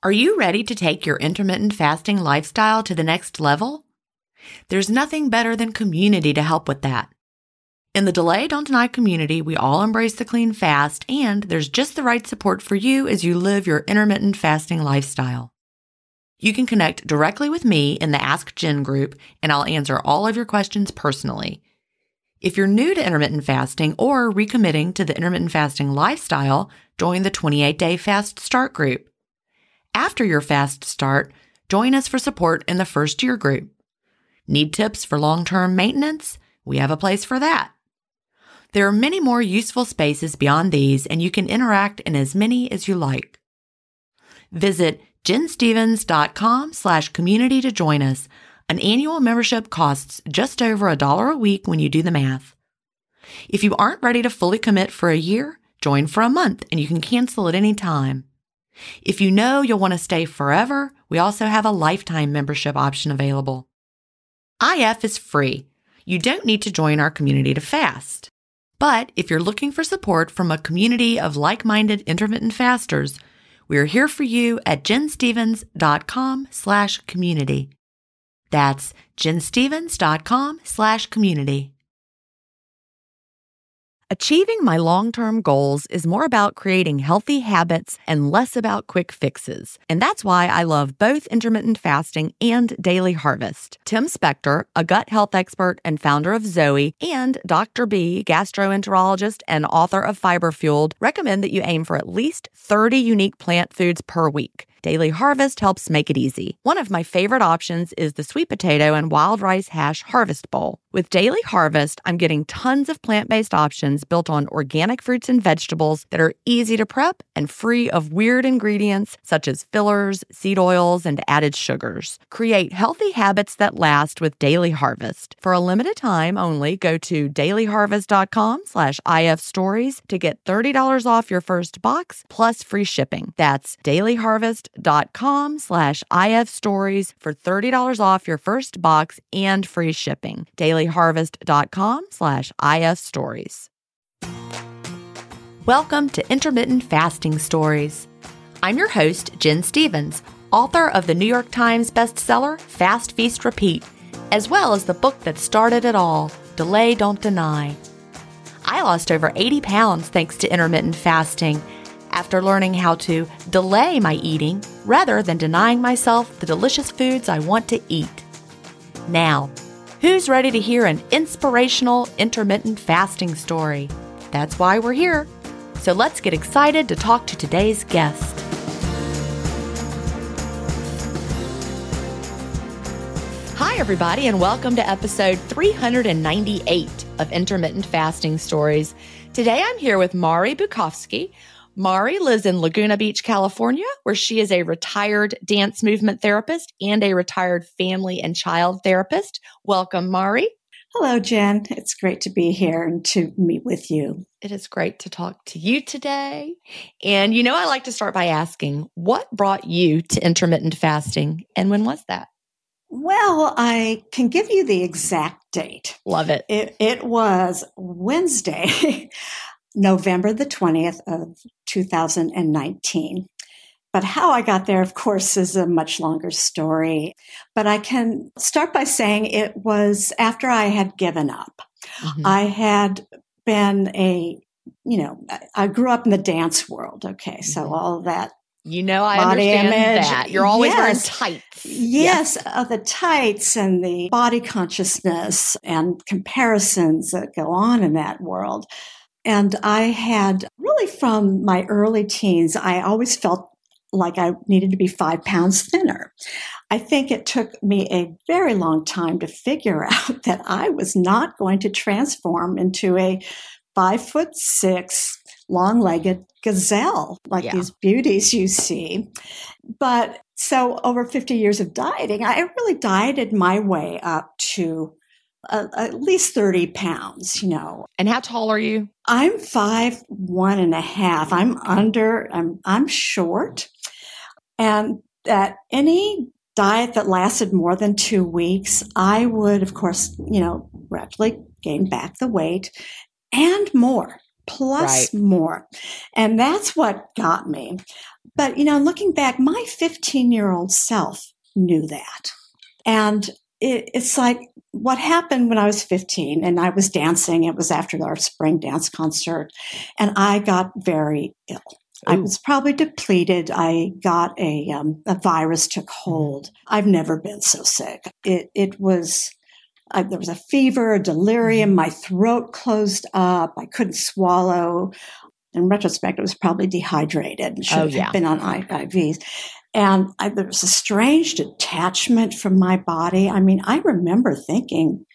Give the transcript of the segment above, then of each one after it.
Are you ready to take your intermittent fasting lifestyle to the next level? There's nothing better than community to help with that. In the Delay Don't Deny community, we all embrace the clean fast, and there's just the right support for you as you live your intermittent fasting lifestyle. You can connect directly with me in the Ask Jen group, and I'll answer all of your questions personally. If you're new to intermittent fasting or recommitting to the intermittent fasting lifestyle, join the 28-Day Fast Start group. After your fast start, join us for support in the First Year group. Need tips for long-term maintenance? We have a place for that. There are many more useful spaces beyond these, and you can interact in as many as you like. Visit jenstevens.com/community to join us. An annual membership costs just over $1 a week when you do the math. If you aren't ready to fully commit for a year, join for a month and you can cancel at any time. If you know you'll want to stay forever, we also have a lifetime membership option available. IF is free. You don't need to join our community to fast. But if you're looking for support from a community of like-minded intermittent fasters, we're here for you at jenstevens.com/community. That's jenstevens.com/community. Achieving my long-term goals is more about creating healthy habits and less about quick fixes. And that's why I love both intermittent fasting and Daily Harvest. Tim Spector, a gut health expert and founder of Zoe, and Dr. B, gastroenterologist and author of Fiber Fueled, recommend that you aim for at least 30 unique plant foods per week. Daily Harvest helps make it easy. One of my favorite options is the sweet potato and wild rice hash harvest bowl. With Daily Harvest, I'm getting tons of plant-based options built on organic fruits and vegetables that are easy to prep and free of weird ingredients such as fillers, seed oils, and added sugars. Create healthy habits that last with Daily Harvest. For a limited time only, go to dailyharvest.com/ifstories to get $30 off your first box plus free shipping. That's dailyharvest.com/ifstories for $30 off your first box and free shipping. dailyharvest.com/ifstories. Welcome to Intermittent Fasting Stories. I'm your host, Jen Stevens, author of the New York Times bestseller, Fast, Feast, Repeat, as well as the book that started it all, Delay Don't Deny. I lost over 80 pounds thanks to intermittent fasting after learning how to delay my eating rather than denying myself the delicious foods I want to eat. Now, who's ready to hear an inspirational intermittent fasting story? That's why we're here. So let's get excited to talk to today's guest. Hi, everybody, and welcome to episode 398 of Intermittent Fasting Stories. Today, I'm here with Mari Bukovsky. Mari lives in Laguna Beach, California, where she is a retired dance movement therapist and a retired family and child therapist. Welcome, Mari. Hello, Jen. It's great to be here and to meet with you. It is great to talk to you today. And I like to start by asking, what brought you to intermittent fasting and when was that? Well, I can give you the exact date. Love it. It was Wednesday, November the 20th of 2019. But how I got there, of course, is a much longer story. But I can start by saying it was after I had given up. Mm-hmm. I had been I grew up in the dance world. Okay. So mm-hmm. all of that. I understand image, that. You're always wearing tights. Yes. The tights and the body consciousness and comparisons that go on in that world. And I had really from my early teens, I always felt like I needed to be 5 pounds thinner. I think it took me a very long time to figure out that I was not going to transform into a 5'6", long-legged gazelle like these beauties you see. But so over 50 years of dieting, I really dieted my way up to at least 30 pounds, And how tall are you? I'm 5'1.5". I'm short. And at any diet that lasted more than 2 weeks, I would, of course, rapidly gain back the weight and more. plus more. And that's what got me. But, looking back, my 15-year-old self knew that. And it's like what happened when I was 15 and I was dancing. It was after our spring dance concert and I got very ill. Ooh. I was probably depleted. I got a virus took hold. I've never been so sick. It was, there was a fever, a delirium. My throat closed up. I couldn't swallow. In retrospect, it was probably dehydrated and should have been on IVs. And there was a strange detachment from my body. I mean, I remember thinking,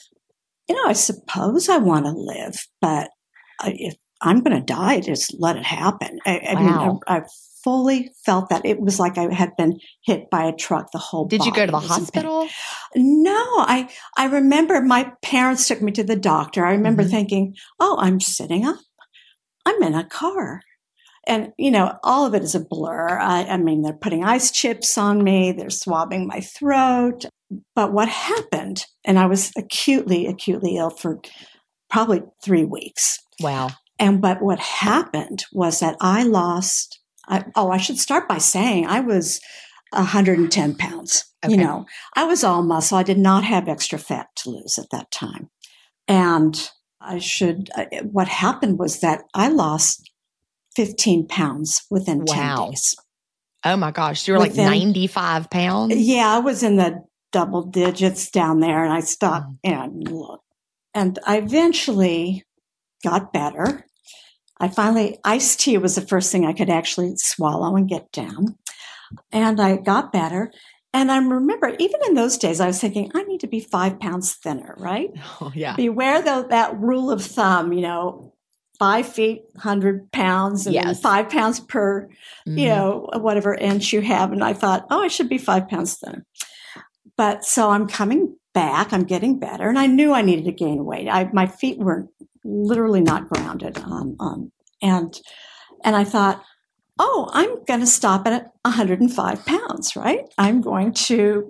I suppose I want to live, but if I'm going to die, just let it happen. I mean, I fully felt that. It was like I had been hit by a truck. The whole body. Did you go to the hospital? No, I remember my parents took me to the doctor. I remember thinking, oh, I'm sitting up. I'm in a car. And, all of it is a blur. I mean, they're putting ice chips on me. They're swabbing my throat. But what happened, and I was acutely ill for probably 3 weeks. Wow. But what happened was that I lost, I should start by saying I was 110 pounds. Okay. I was all muscle. I did not have extra fat to lose at that time. And what happened was that I lost 15 pounds within 10 days. Oh my gosh. You were like 95 pounds? Yeah, I was in the double digits down there and I stopped and looked. And I eventually got better. Iced tea was the first thing I could actually swallow and get down. And I got better. And I remember even in those days, I was thinking, I need to be 5 pounds thinner, right? Oh, yeah. Beware though, that rule of thumb, 5 feet, 100 pounds, and then 5 pounds per, whatever inch you have. And I thought, I should be 5 pounds thinner. But so I'm coming back, I'm getting better. And I knew I needed to gain weight. My feet were literally not grounded and I thought, I'm going to stop at 105 pounds, right? I'm going to,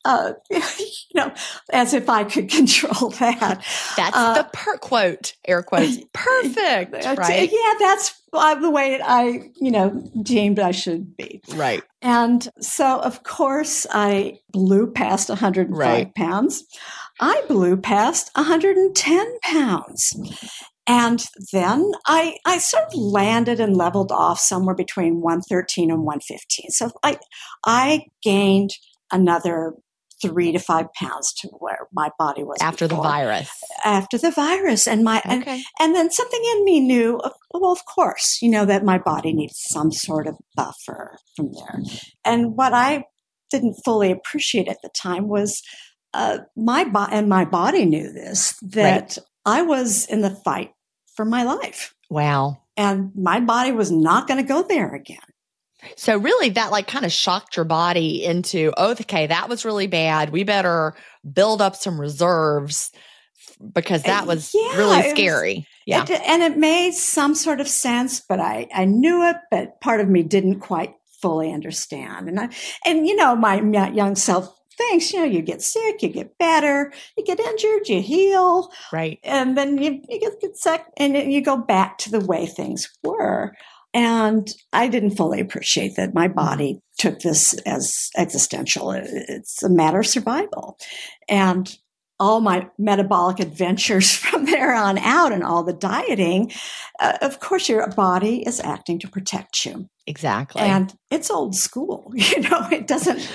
as if I could control that. That's the quote, air quotes, perfect, right? Yeah, that's the way I, deemed I should be. Right. And so, of course, I blew past 105 pounds. I blew past 110 pounds. And then I sort of landed and leveled off somewhere between 113 and 115. So I gained another 3 to 5 pounds to where my body was after before. The virus. After the virus, and and then something in me knew, well, of course, that my body needs some sort of buffer from there. And what I didn't fully appreciate at the time was my body knew this, that I was in the fight for my life. Wow. And my body was not going to go there again. So really that kind of shocked your body into, okay, that was really bad. We better build up some reserves because that was really scary. And it made some sort of sense, but I knew it, but part of me didn't quite fully understand. And my young self thinks, you get sick, you get better, you get injured, you heal. Right. And then you get sick and you go back to the way things were. And I didn't fully appreciate that my body took this as existential. It's a matter of survival. And all my metabolic adventures from there on out and all the dieting, of course, your body is acting to protect you. Exactly. And it's old school. It doesn't,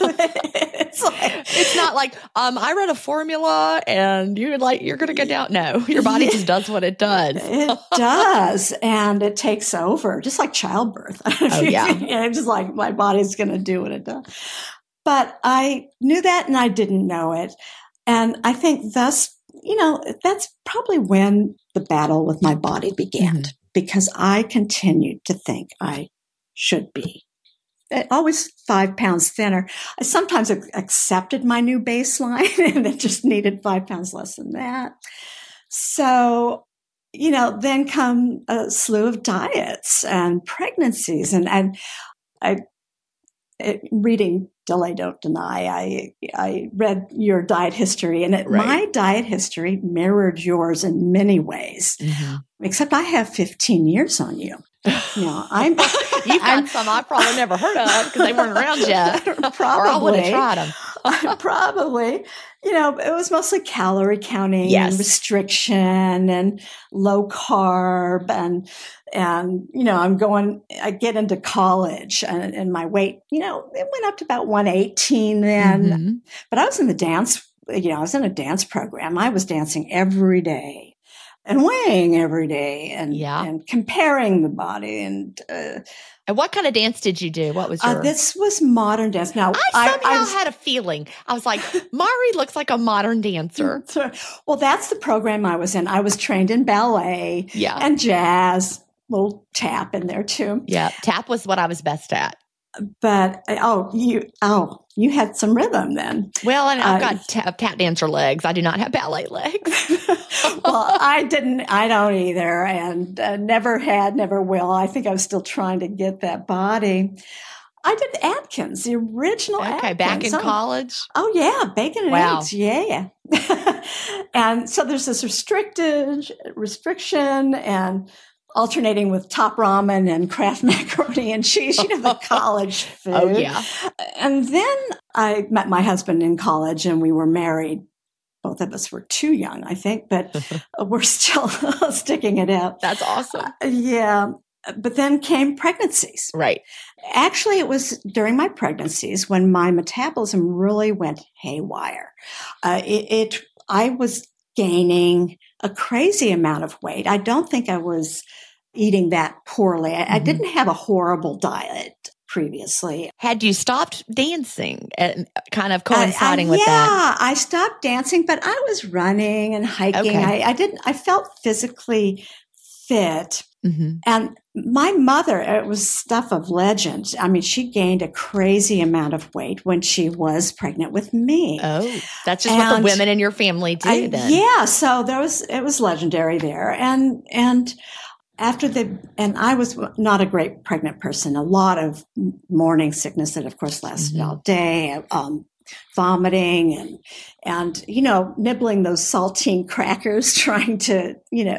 it's not like, I read a formula and you're going to go down. No, your body just does what it does. It does. And it takes over, just like childbirth. Just like my body's going to do what it does. But I knew that and I didn't know it. And I think thus, that's probably when the battle with my body began, because I continued to think I should be always 5 pounds thinner. I sometimes accepted my new baseline and it just needed 5 pounds less than that. So, then come a slew of diets and pregnancies and reading delay, don't deny. I read your diet history, and my diet history mirrored yours in many ways. Mm-hmm. Except I have 15 years on you. No, You've got some I've probably never heard of because they weren't around yet. Probably. Or I would have tried them. Probably. It was mostly calorie counting and restriction and low carb I get into college and my weight, it went up to about 118 then. Mm-hmm. But I was in the dance, I was in a dance program. I was dancing every day. And weighing every day and comparing the body. And what kind of dance did you do? What was your... this was modern dance. Now, I somehow had a feeling. I was like, Mari looks like a modern dancer. Well, that's the program I was in. I was trained in ballet and jazz, little tap in there too. Yeah, tap was what I was best at. But you had some rhythm then. Well, and I've got tap dancer legs. I do not have ballet legs. Well, I don't either, and never had, never will. I think I was still trying to get that body. I did Atkins, the original Atkins. Okay, back in college? Oh, yeah, bacon and eggs, yeah. And so there's this restriction and alternating with Top Ramen and Kraft macaroni and cheese, the college food. Oh, yeah. And then I met my husband in college and we were married. Both of us were too young, I think, but we're still sticking it out. That's awesome. Yeah. But then came pregnancies. Right. Actually, it was during my pregnancies when my metabolism really went haywire. I was gaining a crazy amount of weight. I don't think I was eating that poorly. I didn't have a horrible diet previously. Had you stopped dancing and kind of coinciding with that? Yeah, I stopped dancing, but I was running and hiking. Okay. I felt physically fit. Mm-hmm. And my mother, it was stuff of legend. I mean, she gained a crazy amount of weight when she was pregnant with me. Oh, that's just what the women in your family do then. Yeah, so it was legendary there. And I was not a great pregnant person. A lot of morning sickness that, of course, lasted all day. Vomiting and nibbling those saltine crackers, trying to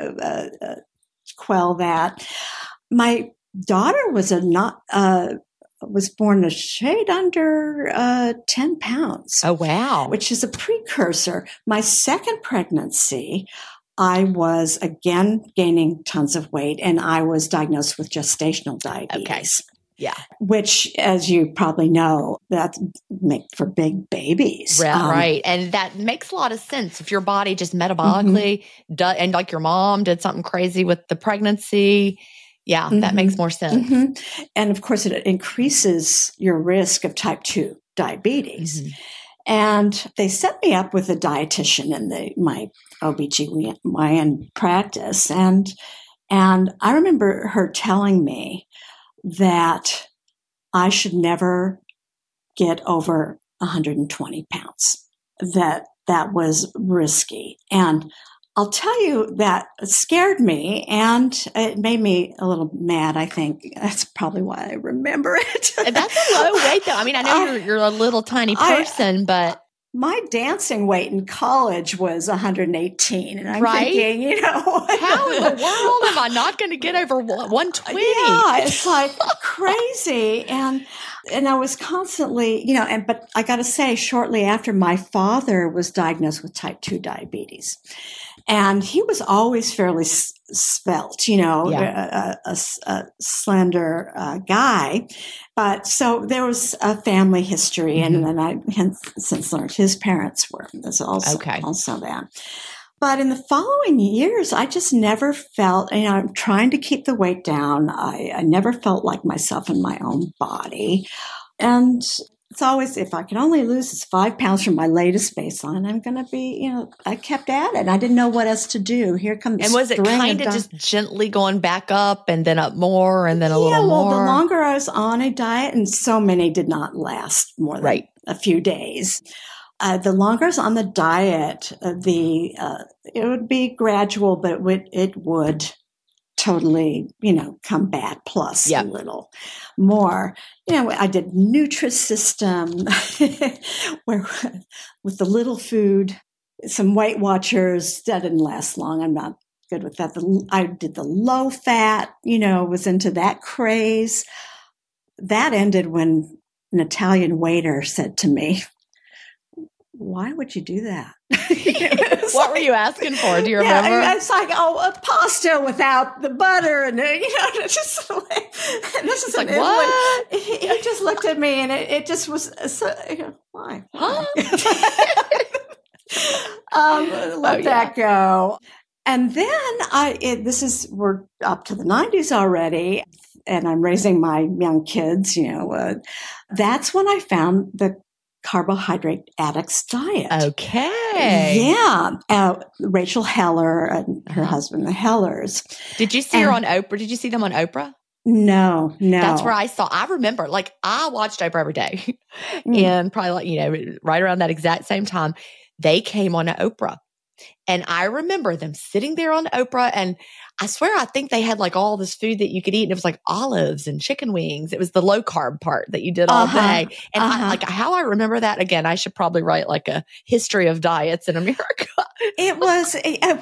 quell that. My daughter was born a shade under 10 pounds. Oh, wow. Which is a precursor. My second pregnancy, I was again gaining tons of weight, and I was diagnosed with gestational diabetes. Okay. Yeah. Which, as you probably know, that make for big babies. Right. And that makes a lot of sense. If your body just metabolically does, and like your mom did something crazy with the pregnancy, that makes more sense. Mm-hmm. And of course, it increases your risk of type 2 diabetes. Mm-hmm. And they set me up with a dietitian in my OBGYN practice. And I remember her telling me that I should never get over 120 pounds, that was risky. And I'll tell you that it scared me and it made me a little mad. I think that's probably why I remember it. That's a low weight though. I mean, I know you're a little tiny person, but my dancing weight in college was 118. And I'm thinking, how in the world am I not going to get over 120? Yeah, it's like crazy. And I was constantly, but I got to say, shortly after, my father was diagnosed with type 2 diabetes. And he was always fairly svelte, a slender guy. But so there was a family history, and then I have since learned his parents were. There's also that. But in the following years, I just never felt, I'm trying to keep the weight down. I never felt like myself in my own body. And it's always, if I can only lose 5 pounds from my latest baseline, I'm going to be, I kept at it. I didn't know what else to do. Here comes. And was it kind of just gently going back up and then up more and then a little more? Yeah, well, the longer I was on a diet, and so many did not last more than a few days. The longer I was on the diet, it would be gradual, but it would totally, come back plus a little more. I did Nutrisystem where with the little food, some Weight Watchers. That didn't last long. I'm not good with that. I did the low fat, was into that craze. That ended when an Italian waiter said to me, "Why would you do that?" What were you asking for? Do you remember? Yeah, it's like, a pasta without the butter. And, just like, and this is like, what? He just looked at me and it just was, why? Huh? Let that go. And then we're up to the 90s already, and I'm raising my young kids, that's when I found the Carbohydrate Addicts Diet. Okay. Yeah. Rachel Heller and her husband, the Hellers. Did you see her on Oprah? Did you see them on Oprah? No. That's where I remember, I watched Oprah every day. And probably right around that exact same time, they came on Oprah. And I remember them sitting there on Oprah, and I swear I think they had all this food that you could eat, and it was olives and chicken wings. It was the low carb part that you did all day. And how I remember that, again, I should probably write a history of diets in America. It was,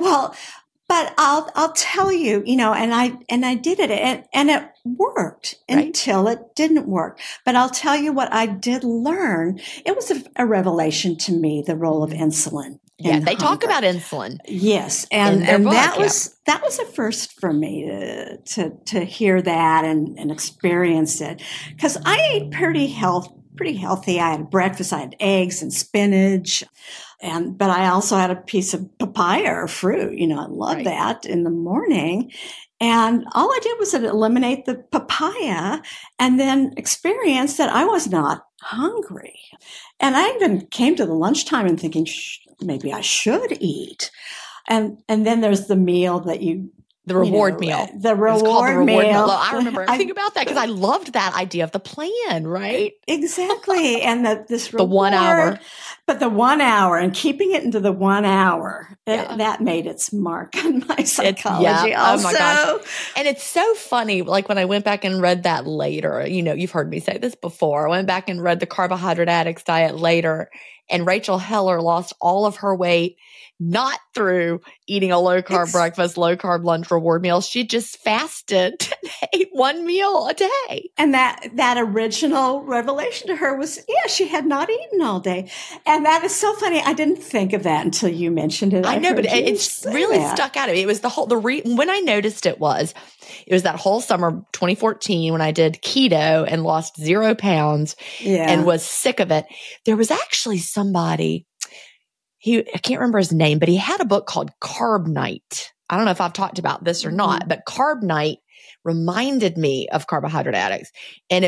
but I'll tell you, and I did it and it worked until it didn't work. But I'll tell you what I did learn. It was a revelation to me, the role of insulin. Yeah, they talk about insulin. Yes, and that was a first for me to hear that and experience it, because I ate pretty healthy. I had breakfast. I had eggs and spinach, but I also had a piece of papaya or fruit. I love that in the morning. And all I did was eliminate the papaya and then experience that I was not hungry. And I even came to the lunchtime and thinking, maybe I should eat. And then there's the meal that the reward meal. The reward meal. I remember everything about that because I loved that idea of the plan, right? Exactly. And this reward, the 1 hour. But the 1 hour and keeping it into the 1 hour, that made its mark on my psychology also. Oh my gosh. And it's so funny, when I went back and read that later, you've heard me say this before. I went back and read the Carbohydrate Addicts Diet later, and Rachel Heller lost all of her weight not through eating a low-carb breakfast, low-carb lunch, reward meal. She just fasted and ate one meal a day. And that original revelation to her was, she had not eaten all day. And that is so funny. I didn't think of that until you mentioned it. I know, but it's really stuck out of me. It was when I noticed it was that whole summer, 2014, when I did keto and lost 0 pounds and was sick of it. There was actually somebody, I can't remember his name, but he had a book called Carb Night. I don't know if I've talked about this or not, but Carb Night reminded me of Carbohydrate Addicts. And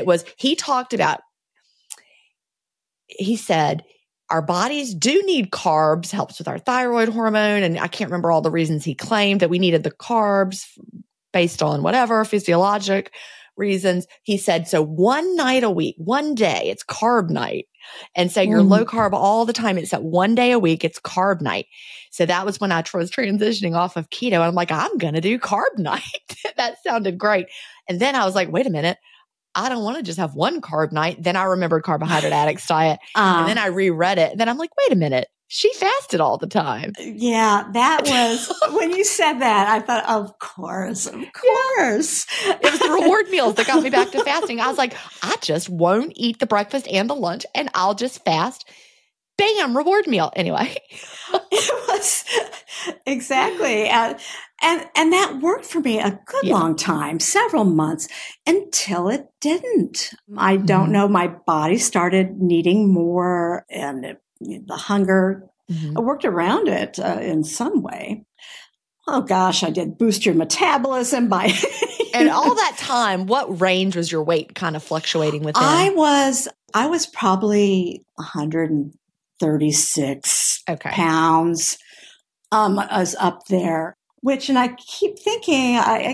he said, our bodies do need carbs, helps with our thyroid hormone. And I can't remember all the reasons he claimed that we needed the carbs based on whatever physiologic reasons. He said, so one night a week, one day, it's carb night. And so you're low carb all the time. It's that one day a week, it's carb night. So that was when I was transitioning off of keto. I'm like, I'm going to do carb night. That sounded great. And then I was like, wait a minute. I don't want to just have one carb night. Then I remembered Carbohydrate Addicts Diet. And then I reread it. And then I'm like, wait a minute. She fasted all the time. Yeah, that was, when you said that, I thought, of course. It was the reward meals that got me back to fasting. I was like, I just won't eat the breakfast and the lunch, and I'll just fast. Bam, reward meal. Anyway. It was, exactly. And that worked for me a good long time, several months, until it didn't. I don't know. My body started needing more, and the hunger, I worked around it in some way. Oh gosh, I did boost your metabolism by. And all that time, what range was your weight kind of fluctuating within? I was probably 136 pounds. I was up there, and I kept thinking, I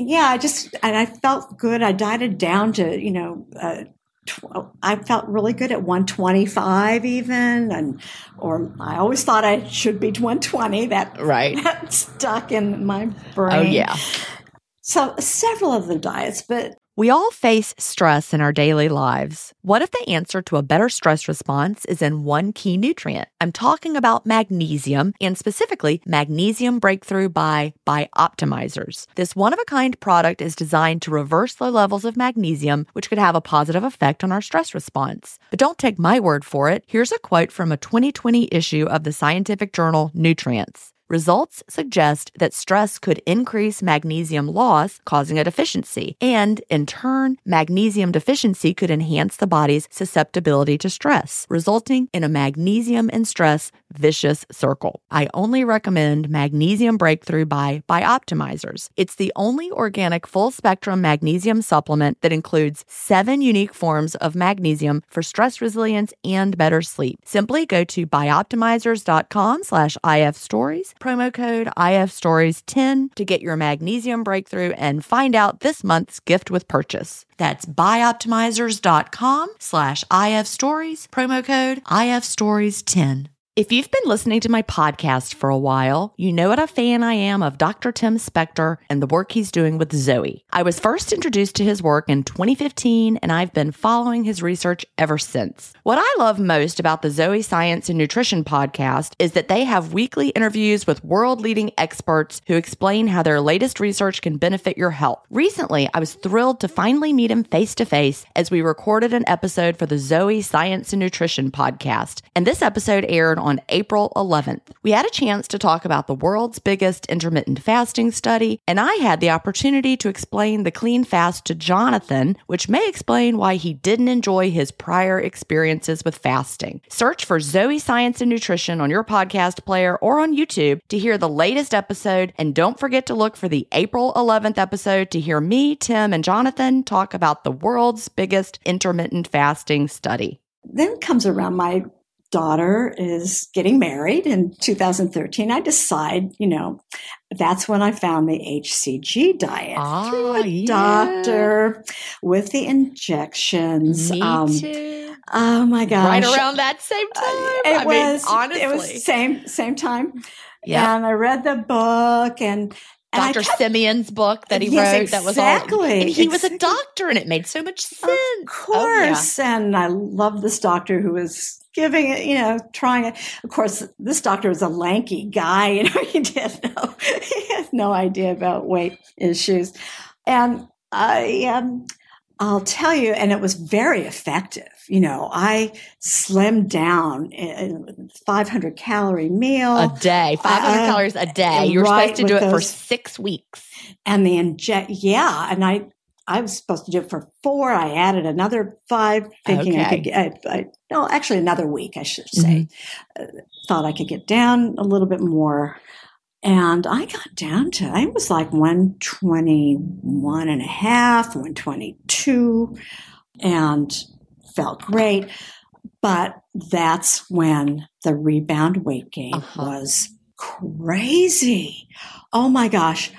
felt good. I dieted down to, I felt really good at 125 even, or I always thought I should be 120. That stuck in my brain. Oh yeah. So several of the diets, but we all face stress in our daily lives. What if the answer to a better stress response is in one key nutrient? I'm talking about magnesium, and specifically Magnesium Breakthrough by Bioptimizers. This one-of-a-kind product is designed to reverse low levels of magnesium, which could have a positive effect on our stress response. But don't take my word for it. Here's a quote from a 2020 issue of the scientific journal Nutrients. Results suggest that stress could increase magnesium loss, causing a deficiency, and in turn, magnesium deficiency could enhance the body's susceptibility to stress, resulting in a magnesium and stress vicious circle. I only recommend Magnesium Breakthrough by Bioptimizers. It's the only organic full-spectrum magnesium supplement that includes 7 unique forms of magnesium for stress resilience and better sleep. Simply go to bioptimizers.com/ifstories, promo code IFStories10 to get your Magnesium Breakthrough and find out this month's gift with purchase. That's bioptimizers.com/IFstories, promo code IFStories10. If you've been listening to my podcast for a while, you know what a fan I am of Dr. Tim Spector and the work he's doing with Zoe. I was first introduced to his work in 2015, and I've been following his research ever since. What I love most about the Zoe Science and Nutrition podcast is that they have weekly interviews with world-leading experts who explain how their latest research can benefit your health. Recently, I was thrilled to finally meet him face-to-face as we recorded an episode for the Zoe Science and Nutrition podcast, and this episode aired on April 11th. We had a chance to talk about the world's biggest intermittent fasting study, and I had the opportunity to explain the clean fast to Jonathan, which may explain why he didn't enjoy his prior experiences with fasting. Search for Zoe Science and Nutrition on your podcast player or on YouTube to hear the latest episode, and don't forget to look for the April 11th episode to hear me, Tim, and Jonathan talk about the world's biggest intermittent fasting study. then comes around my daughter is getting married in 2013. I decide, that's when I found the HCG diet through a doctor with the injections. Me too. Oh my gosh. Right around that same time. Honestly. It was same time. Yeah. And I read the book and Dr. Simeon's book that he wrote. That was all. And he was a doctor, and it made so much sense. Of course. And I love this doctor who was giving it, trying it. Of course, this doctor was a lanky guy. He had no idea about weight issues. And I'll tell you, and it was very effective. I slimmed down a 500 calorie meal a day, 500 calories a day. You were supposed to do it for 6 weeks. And the and I was supposed to do it for 4. I added another 5, thinking I could actually another week, I should say. Thought I could get down a little bit more. And I got down to, I was like 121 and a half, 122, and felt great. But that's when the rebound weight gain was crazy. Oh my gosh.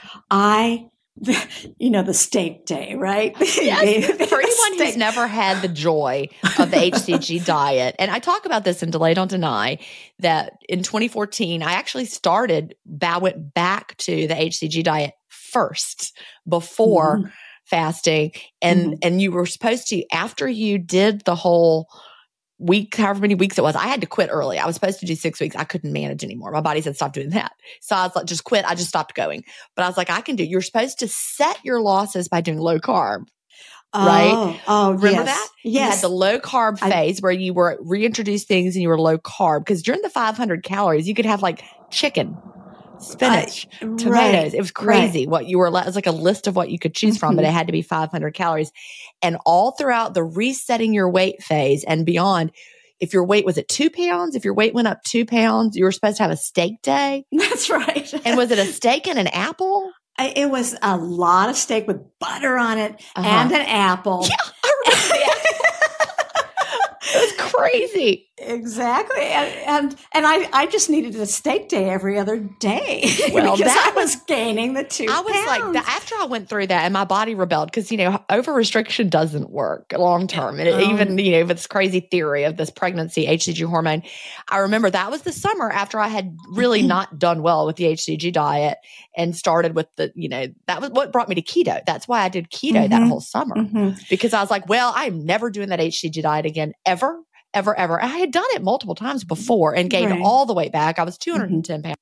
The steak day, right? Yes. For anyone who's never had the joy of the HCG diet, and I talk about this in Delay Don't Deny, that in 2014, I actually went back to the HCG diet first before fasting. And you were supposed to, after you did the whole week, however many weeks it was, I had to quit early. I was supposed to do 6 weeks. I couldn't manage anymore. My body said, stop doing that. So I was like, just quit. I just stopped going. But I was like, I can do it. You're supposed to set your losses by doing low carb. Right? Oh, remember that? Yes. You had the low carb phase where you were reintroduced things and you were low carb. Because during the 500 calories, you could have like chicken, spinach, tomatoes. Right, it was crazy what you were. It was like a list of what you could choose from, but it had to be 500 calories. And all throughout the resetting your weight phase and beyond, if your weight was at 2 pounds, if your weight went up 2 pounds, you were supposed to have a steak day. That's right. And was it a steak and an apple? It was a lot of steak with butter on it and an apple. Yeah, I remember the apple. It was crazy. Exactly. And I just needed a steak day every other day Well, because that I was gaining the 2 I was pounds. like, after I went through that and my body rebelled, because, over restriction doesn't work long term. And even, this crazy theory of this pregnancy HCG hormone, I remember that was the summer after I had really not done well with the HCG diet and started with that was what brought me to keto. That's why I did keto that whole summer, because I was like, well, I'm never doing that HCG diet again, ever. I had done it multiple times before and gained all the weight back. I was 210 pounds.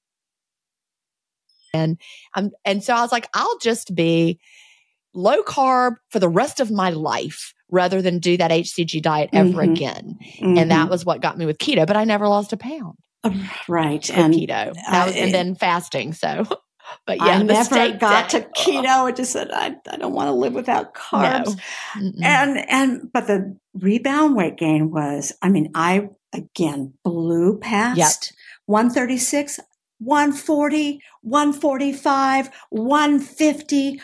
And so I was like, I'll just be low carb for the rest of my life rather than do that HCG diet ever again. And that was what got me with keto, but I never lost a pound. Right. And keto. And then fasting. So, but yeah, I never got to keto. I just said, I don't want to live without carbs. No. But the rebound weight gain was, I again blew past 136, 140, 145, 150,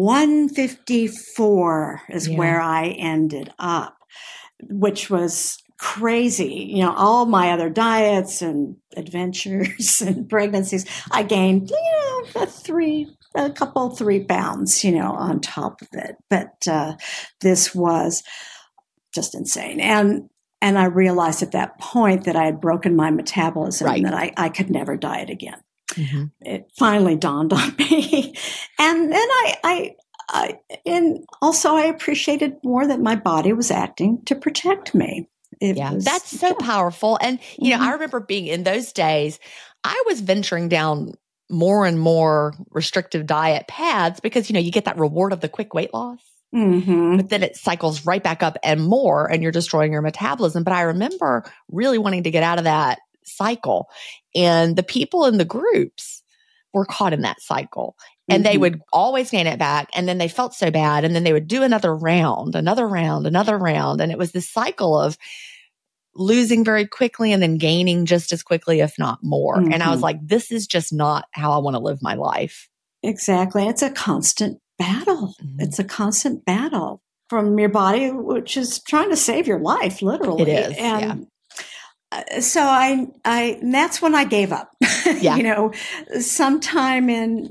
154 is where I ended up, which was crazy. All my other diets and adventures and pregnancies, I gained, 3 pounds, on top of it. But this was just insane. And I realized at that point that I had broken my metabolism and that I could never diet again. It finally dawned on me. And then and also I appreciated more that my body was acting to protect me. That's so powerful. And, I remember being in those days, I was venturing down more and more restrictive diet paths because, you get that reward of the quick weight loss. But then it cycles right back up and more, and you're destroying your metabolism. But I remember really wanting to get out of that cycle. And the people in the groups were caught in that cycle. And they would always gain it back. And then they felt so bad. And then they would do another round. And it was this cycle of losing very quickly and then gaining just as quickly, if not more. And I was like, this is just not how I want to live my life. Exactly. It's a constant battle. It's a constant battle from your body, which is trying to save your life, literally. It is. And so and that's when I gave up. Sometime in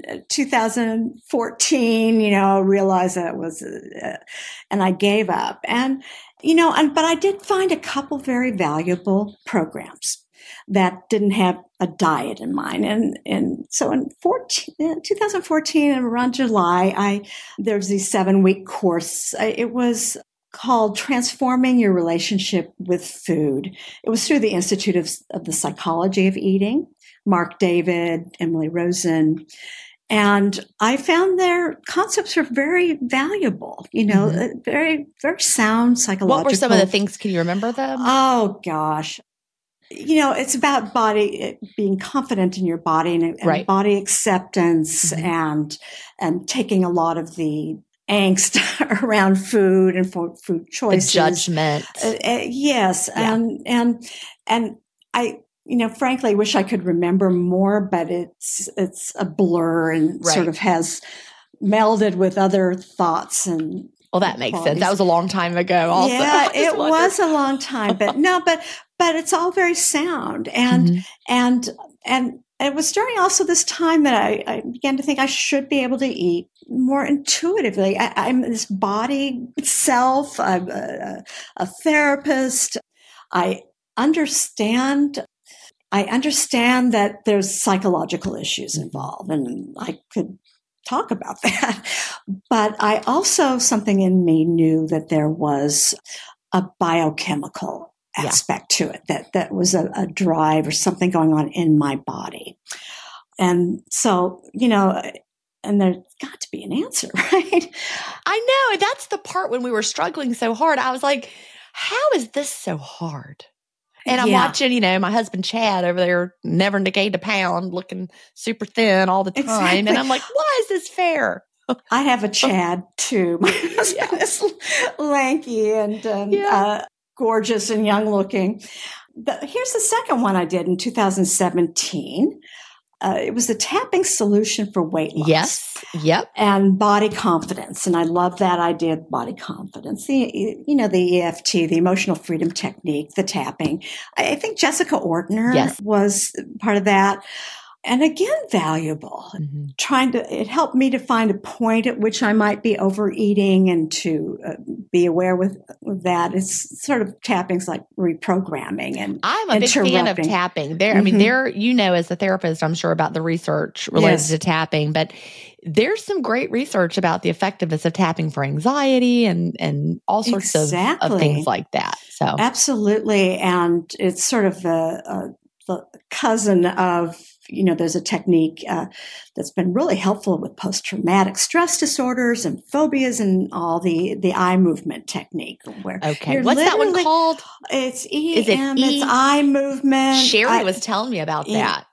2014, I realized that it was, and I gave up. And, but I did find a couple very valuable programs that didn't have a diet in mind. And so in 2014, around July, there's these 7-week course. It was called Transforming Your Relationship with Food. It was through the Institute of the Psychology of Eating, Mark David, Emily Rosen. And I found their concepts are very valuable, very, very sound psychological. What were some of the things? Can you remember them? Oh, gosh. It's about being confident in your body and body acceptance and taking a lot of the angst around food and food choices. The judgment. Yes. Yeah. And I, frankly wish I could remember more, but it's a blur and sort of has melded with other thoughts and well, that makes sense. That was a long time ago also. Yeah, it was a long time, but but it's all very sound. And it was during also this time that I began to think I should be able to eat more intuitively. I'm this body self. I'm a therapist. I understand that there's psychological issues involved, and I could talk about that. But I also, something in me knew that there was a biochemical aspect to it, that was a drive or something going on in my body. And so, and there's got to be an answer, right? I know. That's the part when we were struggling so hard. I was like, how is this so hard? And I'm watching, my husband Chad over there, never gained a pound, looking super thin all the time. Exactly. And I'm like, why is this fair? I have a Chad too. My husband is lanky and gorgeous and young looking. Here's the second one I did in 2017. it was a tapping solution for weight loss. Yes. Yep. And body confidence. And I love that idea of body confidence. The EFT, the emotional freedom technique, the tapping. I think Jessica Ortner was part of that. And again, valuable. It helped me to find a point at which I might be overeating and to be aware with that. It's sort of tapping's like reprogramming and I'm a big fan of tapping. As a therapist, I'm sure about the research related to tapping, but there's some great research about the effectiveness of tapping for anxiety and all sorts of things like that. So absolutely. And it's sort of the cousin of, there's a technique that's been really helpful with post-traumatic stress disorders and phobias and all the eye movement technique. What's that one called? It's EM. It's eye movement. Sherry was telling me about that.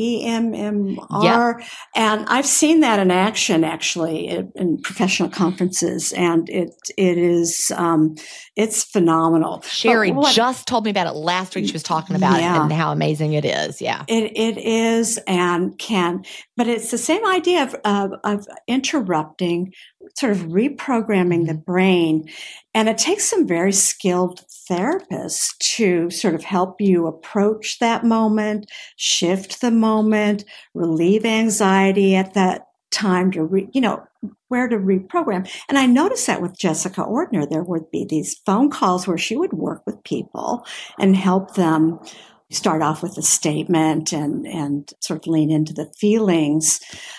EMMR. Yep. And I've seen that in action actually in professional conferences, and it is it's phenomenal. Sherry just told me about it last week. She was talking about it and how amazing it is. Yeah, it is, but it's the same idea of interrupting, sort of reprogramming the brain. And it takes some very skilled therapists to sort of help you approach that moment, shift the moment, relieve anxiety at that time to where to reprogram. And I noticed that with Jessica Ortner, there would be these phone calls where she would work with people and help them start off with a statement and sort of lean into the feelings.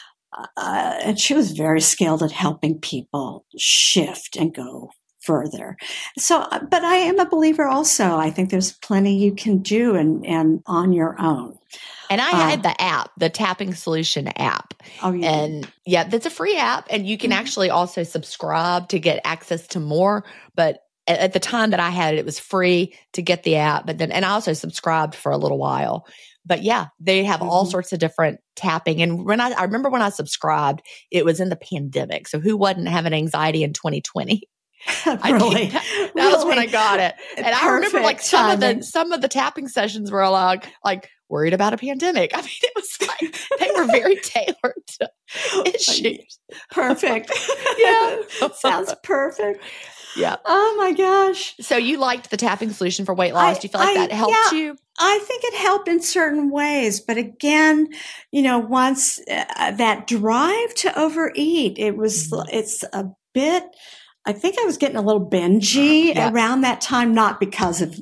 And she was very skilled at helping people shift and go further. So, but I am a believer also. I think there's plenty you can do and on your own. And I had the app, the Tapping Solution app. Oh, yeah. And that's a free app. And you can actually also subscribe to get access to more. But at the time that I had it, it was free to get the app. And I also subscribed for a little while. But yeah, they have all sorts of different tapping. And I remember when I subscribed, it was in the pandemic. So who wasn't having anxiety in 2020? Really? That was when I got it. And I remember like some of the tapping sessions were like worried about a pandemic. I mean, it was like they were very tailored to issues. Perfect. Yeah. Sounds perfect. Yeah. Oh my gosh. So you liked the tapping solution for weight loss. Do you feel like that helped you? I think it helped in certain ways. But again, once that drive to overeat, it's a bit, I think I was getting a little bingy around that time, not because of,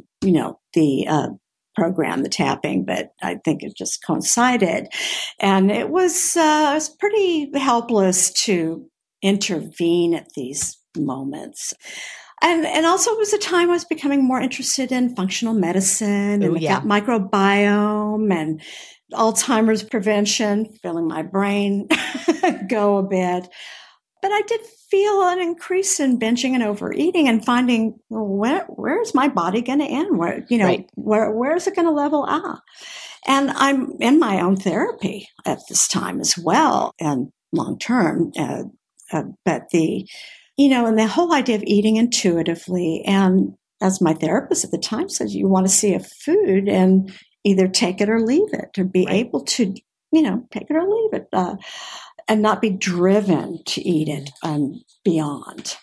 the program, the tapping, but I think it just coincided. And it was pretty helpless to intervene at these moments. And also it was a time I was becoming more interested in functional medicine and the gut microbiome and Alzheimer's prevention, feeling my brain go a bit. But I did feel an increase in binging and overeating and finding, where's my body going to end? Where is it going to level out? And I'm in my own therapy at this time as well and long term. But and the whole idea of eating intuitively, and as my therapist at the time said, you want to see a food and either take it or leave it, to be able to, take it or leave it, and not be driven to eat it and beyond.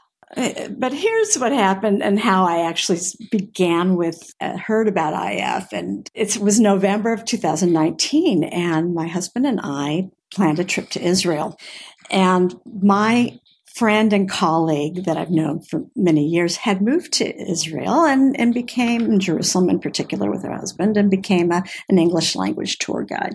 But here's what happened and how I actually began heard about IF. And it was November of 2019, and my husband and I planned a trip to Israel. And my friend and colleague that I've known for many years had moved to Israel and became, in Jerusalem in particular with her husband, and became an English language tour guide.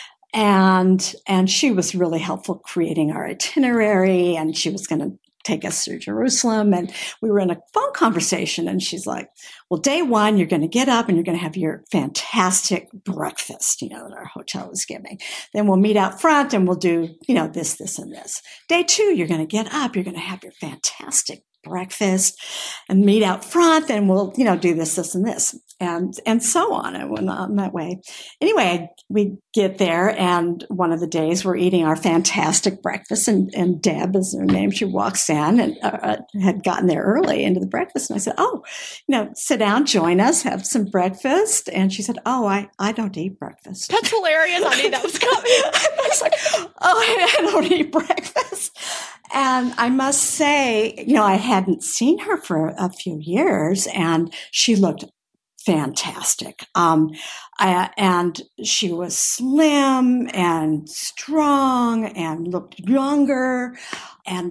And she was really helpful creating our itinerary, and she was going to take us through Jerusalem. And we were in a phone conversation, and she's like, well, day one, you're going to get up and you're going to have your fantastic breakfast, that our hotel was giving. Then we'll meet out front and we'll do, this, and this. Day two, you're going to get up, you're going to have your fantastic breakfast and meet out front, and we'll, do this, and this. and so on. It went on that way. Anyway, we get there, and one of the days we're eating our fantastic breakfast, and Deb is her name. She walks in and had gotten there early into the breakfast, and I said, "Oh, sit down, join us, have some breakfast." And she said, "Oh, I don't eat breakfast." That's hilarious. I knew that was coming. I was like, "Oh, I don't eat breakfast." And I must say, I hadn't seen her for a few years, and she looked fantastic. And she was slim and strong and looked younger. And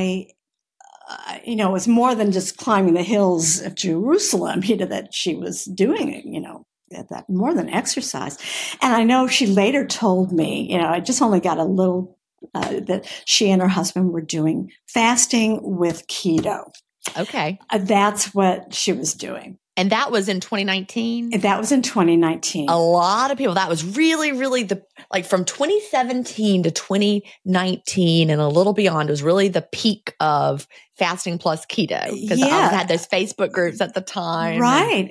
it was more than just climbing the hills of Jerusalem, that she was doing, that more than exercise. And I know she later told me, I just only got a little, that she and her husband were doing fasting with keto. Okay. That's what she was doing. And that was in 2019? That was in 2019. A lot of people, that was really, really from 2017 to 2019 and a little beyond was really the peak of fasting plus keto. Because I had those Facebook groups at the time. Right.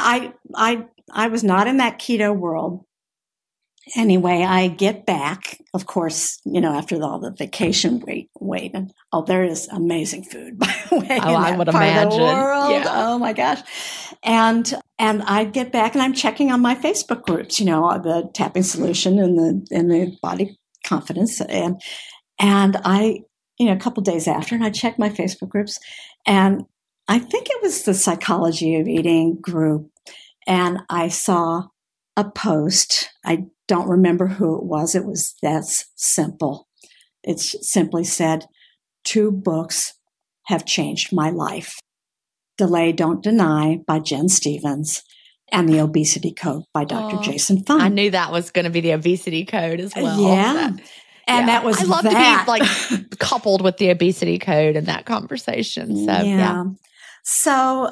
I was not in that keto world. Anyway, I get back, of course, after all the vacation wait, and there is amazing food, by the way. Oh, I would imagine. Of the world. Yeah. Oh my gosh. And I get back and I'm checking on my Facebook groups, the Tapping Solution and the Body Confidence. And I, a couple days after, and I checked my Facebook groups, and I think it was the Psychology of Eating group. And I saw a post. I don't remember who it was. It was that's simple. It simply said, 2 books have changed my life. Delay, Don't Deny by Jen Stevens and The Obesity Code by Dr. Jason Fung. I knew that was going to be the Obesity Code as well. Yeah. That was I love to be coupled with the Obesity Code in that conversation. So, yeah. So,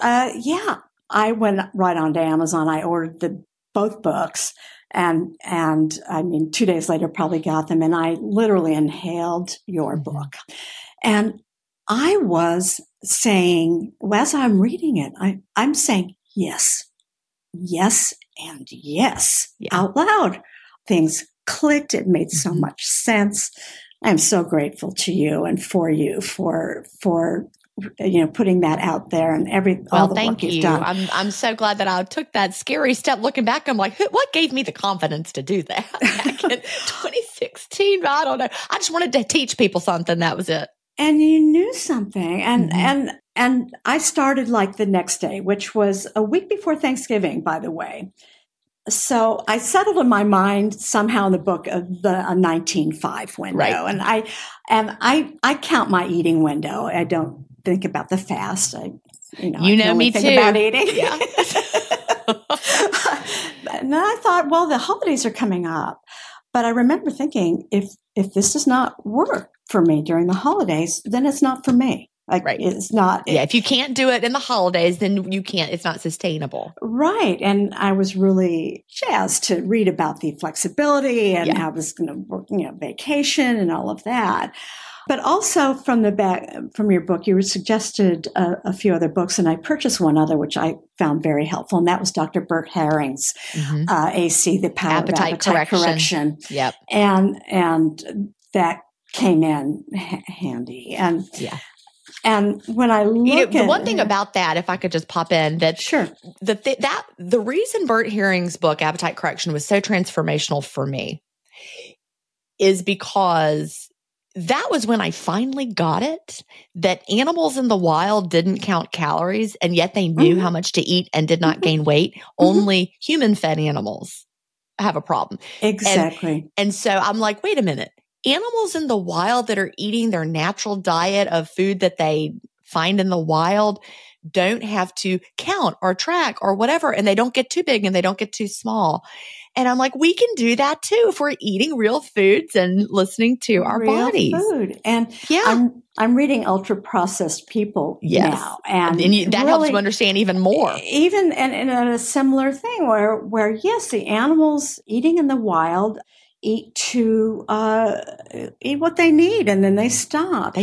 I went right on to Amazon. I ordered both books. And 2 days later, probably got them. And I literally inhaled your book. And I was saying, as I'm reading it, I'm saying, yes, and yes, out loud. Things clicked. It made so much sense. I'm so grateful to you and for you for putting that out there and all the work you've done. I'm so glad that I took that scary step. Looking back, I'm like, what gave me the confidence to do that back in 2016? I don't know. I just wanted to teach people something. That was it. And you knew something. And I started the next day, which was a week before Thanksgiving, by the way. So I settled in my mind somehow in the book of a 19.5 window. Right. And I count my eating window. I don't think about the fast. I me think too. About eating. Yeah. And then I thought, well, the holidays are coming up. But I remember thinking, if this does not work for me during the holidays, then it's not for me. Right. It's not. If you can't do it in the holidays, then you can't. It's not sustainable. Right. And I was really jazzed to read about the flexibility and how I was going to work, vacation and all of that. But also from your book, you suggested a few other books, and I purchased one other, which I found very helpful, and that was Dr. Bert Herring's AC, The Power of Appetite Correction. Yep. And that came in handy. And when I look at the one thing about that, if I could just pop in, that sure, the reason Bert Herring's book Appetite Correction was so transformational for me is because that was when I finally got it, that animals in the wild didn't count calories, and yet they knew how much to eat and did not gain weight. Only human-fed animals have a problem. Exactly. And so I'm like, wait a minute. Animals in the wild that are eating their natural diet of food that they find in the wild don't have to count or track or whatever, and they don't get too big and they don't get too small. And I'm like, we can do that too if we're eating real foods and listening to our real bodies. Food. And I'm reading Ultra Processed People now. And that really helps you understand even more. Even and a similar thing where yes, the animals eating in the wild eat what they need, and then they stop.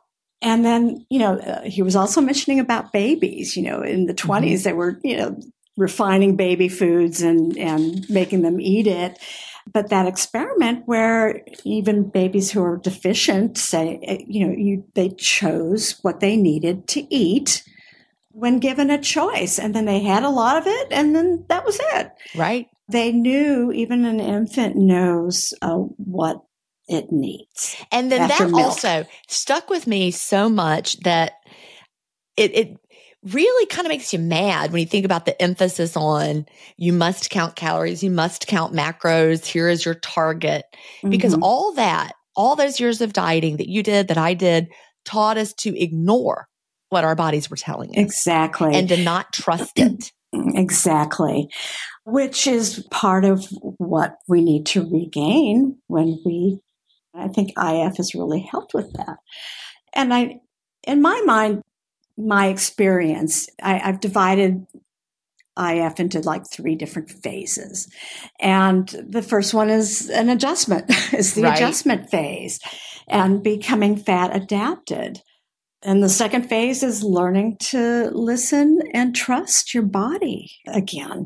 And then, he was also mentioning about babies, in the 20s, they were, refining baby foods and making them eat it. But that experiment where even babies who are deficient say, they chose what they needed to eat when given a choice. And then they had a lot of it, and then that was it. Right. They knew, even an infant knows what it needs. And then that also stuck with me so much that it really kind of makes you mad when you think about the emphasis on you must count calories, you must count macros, here is your target. Because all those years of dieting that you did, that I did, taught us to ignore what our bodies were telling us. Exactly. And to not trust it. Exactly. Which is part of what we need to regain I think IF has really helped with that. And in my mind, my experience, I've divided IF into like 3 different phases. And the first one is an adjustment, is the adjustment phase and becoming fat adapted. And the second phase is learning to listen and trust your body again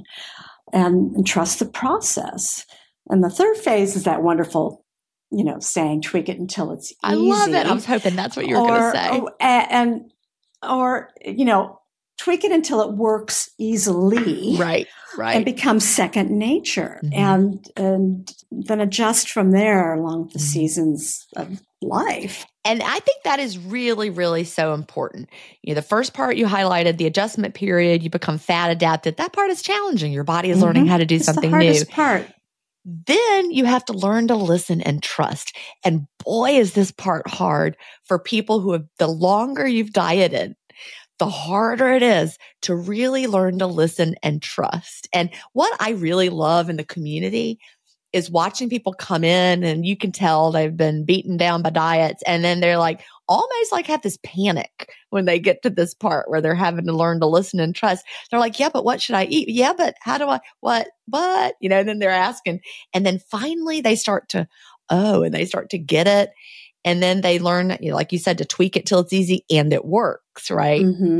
and trust the process. And the third phase is that wonderful, saying, tweak it until it's easy. I love it. I was hoping that's what you were going to say. Or tweak it until it works easily. Right. And becomes second nature. And then adjust from there along the seasons of life. And I think that is really, really so important. The first part you highlighted, the adjustment period, you become fat adapted. That part is challenging. Your body is learning how to do something new. It's the hardest part. Then you have to learn to listen and trust. And boy, is this part hard for people who have, the longer you've dieted, the harder it is to really learn to listen and trust. And what I really love in the community is watching people come in and you can tell they've been beaten down by diets. And then they're like, almost like have this panic when they get to this part where they're having to learn to listen and trust. They're like, yeah, but what should I eat? Yeah, but how do I, what? And then they're asking. And then finally they start to, and they start to get it. And then they learn, like you said, to tweak it till it's easy and it works, right?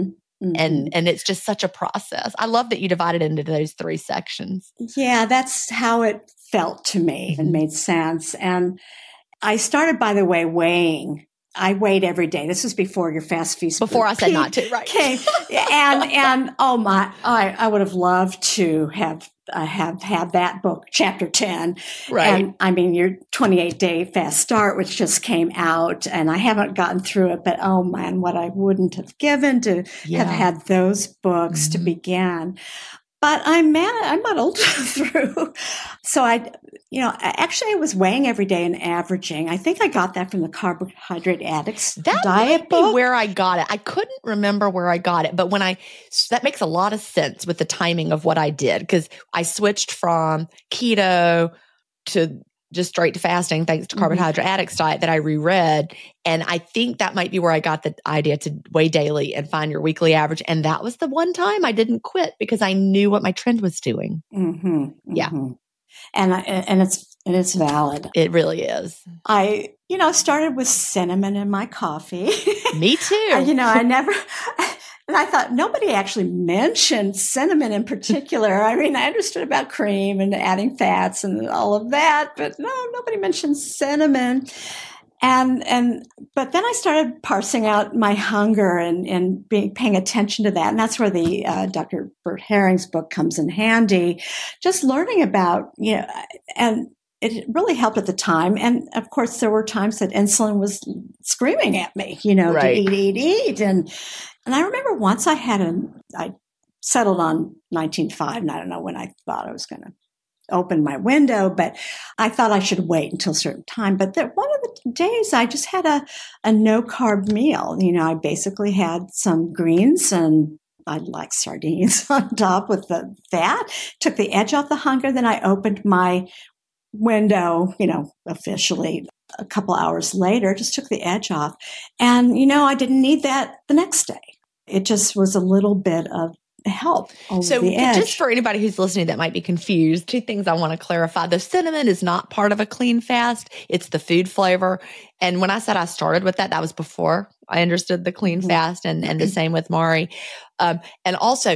And it's just such a process. I love that you divided it into those 3 sections. Yeah, that's how it felt to me and made sense. And I started, by the way, weighing. I weighed every day. This was before your fast feast. Before I said not to, right? Okay. And oh my, I would have loved to have had that book, chapter 10. Right. And I mean, your 28-day fast start, which just came out, and I haven't gotten through it, but oh man, what I wouldn't have given to have had those books to begin. But I muddled through. So I was weighing every day and averaging. I think I got that from the Carbohydrate Addicts diet book. Where I got it. I couldn't remember where I got it, but that makes a lot of sense with the timing of what I did, because I switched from keto to just straight to fasting, thanks to Carbohydrate Addicts diet that I reread. And I think that might be where I got the idea to weigh daily and find your weekly average. And that was the one time I didn't quit because I knew what my trend was doing. Yeah. And it's valid. It really is. I started with cinnamon in my coffee. Me too. I never... And I thought nobody actually mentioned cinnamon in particular. I mean, I understood about cream and adding fats and all of that, but no, nobody mentioned cinnamon. But then I started parsing out my hunger and paying attention to that. And that's where the Dr. Bert Herring's book comes in handy. Just learning about, and it really helped at the time. And of course, there were times that insulin was screaming at me, to eat. And I remember once I settled on 19.5, and I don't know when I thought I was going to open my window, but I thought I should wait until a certain time. But one of the days I just had a no carb meal. I basically had some greens and I like sardines on top with the fat, took the edge off the hunger. Then I opened my window, officially a couple hours later, just took the edge off. And, I didn't need that the next day. It just was a little bit of help over the edge. Just for anybody who's listening that might be confused, 2 things I want to clarify. The cinnamon is not part of a clean fast. It's the food flavor. And when I said I started with that was before I understood the clean fast and the same with Mari. And also,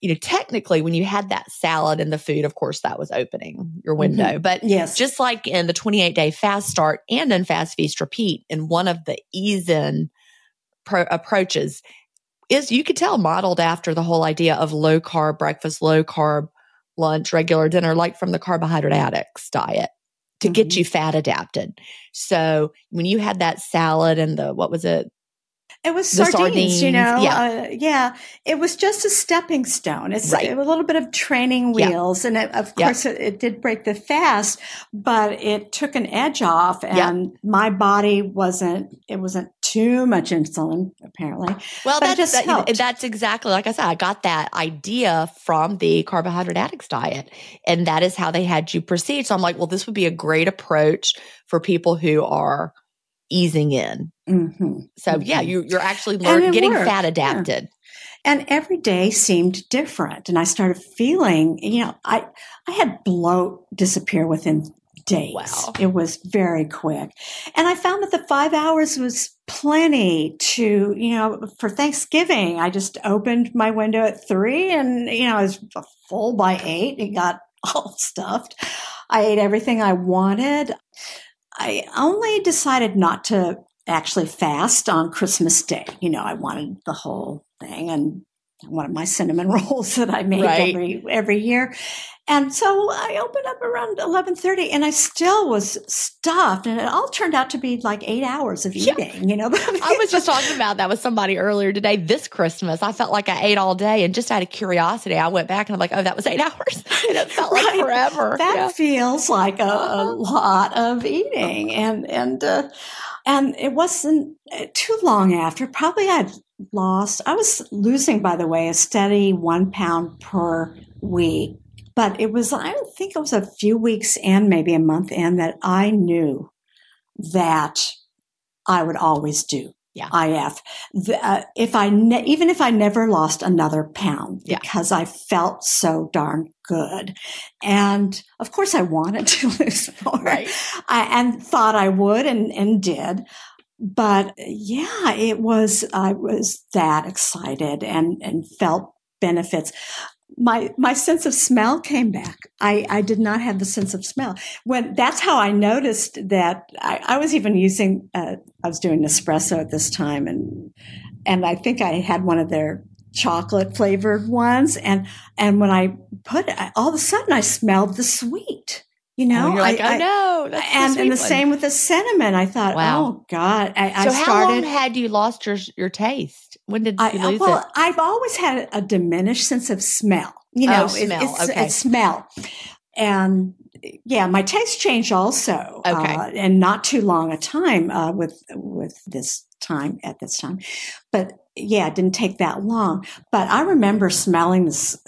technically when you had that salad in the food, of course, that was opening your window. Mm-hmm. But yes, just like in the 28-day fast start and in fast feast repeat, in one of the ease-in approaches is, you could tell, modeled after the whole idea of low carb breakfast, low carb lunch, regular dinner, like from the Carbohydrate Addicts diet, to get you fat adapted. So when you had that salad and what was it? It was The sardines, sardines, yeah. It was just a stepping stone. It's Right. a little bit of training wheels. And of course it did break the fast, but it took an edge off, and my body it wasn't too much insulin, apparently. Well, but that's exactly, like I said, I got that idea from the Carbohydrate Addicts diet, and that is how they had you proceed. So I'm like, well, this would be a great approach for people who are easing in. Mm-hmm. So you're actually getting fat adapted. Yeah. And every day seemed different. And I started feeling, I had bloat disappear within days. Wow. It was very quick. And I found that the 5 hours was plenty to, for Thanksgiving. I just opened my window at 3 and, I was full by 8. It got all stuffed. I ate everything I wanted. I only decided not to actually fast on Christmas Day. I wanted the whole thing, and I wanted my cinnamon rolls that I made every year. And so I opened up around 11:30, and I still was stuffed, and it all turned out to be like 8 hours of eating. I was just talking about that with somebody earlier today. This Christmas, I felt like I ate all day, and just out of curiosity, I went back and I'm like, oh, that was 8 hours. And it felt like forever. That feels like a lot of eating, and it wasn't too long after. Probably I was losing, by the way, a steady 1 pound per week. But I think it was a few weeks in, maybe a month in, that I knew that I would always do IF. Even if I never lost another pound, because I felt so darn good. And of course I wanted to lose more. Right. And thought I would and did. But I was that excited and felt benefits. My sense of smell came back. I did not have the sense of smell. That's how I noticed that I was even using, I was doing Nespresso at this time, and I think I had one of their chocolate flavored ones. And when I put it, all of a sudden I smelled the sweet. You're like, no. That's and the same with the cinnamon. I thought, wow. Oh God. How long had you lost your taste? When did you lose it? I've always had a diminished sense of smell. Smell. It's smell. And my taste changed also. Okay. And not too long a time with this time at this time. But it didn't take that long. But I remember smelling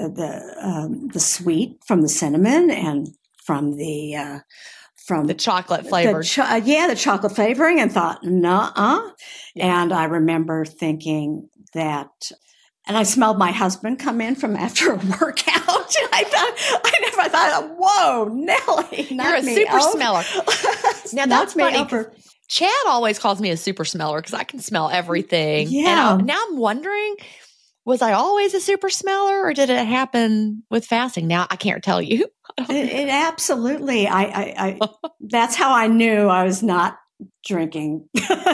the sweet from the cinnamon and from the chocolate flavor. The chocolate flavoring, and thought, nuh-uh. Yeah. And I remember thinking that, and I smelled my husband come in from after a workout. And I never thought, whoa, Nellie, you're a super smeller. Now that's funny. Chad always calls me a super smeller because I can smell everything. Yeah. And now I'm wondering, was I always a super smeller, or did it happen with fasting? Now I can't tell you. It absolutely. I that's how I knew I was not drinking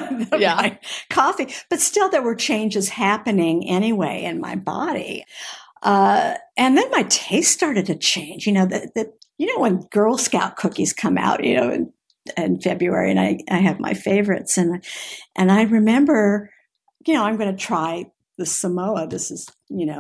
my coffee. But still, there were changes happening anyway in my body. And then my taste started to change. When Girl Scout cookies come out, in February, and I have my favorites, and I remember, I'm going to try the Samoa. This is,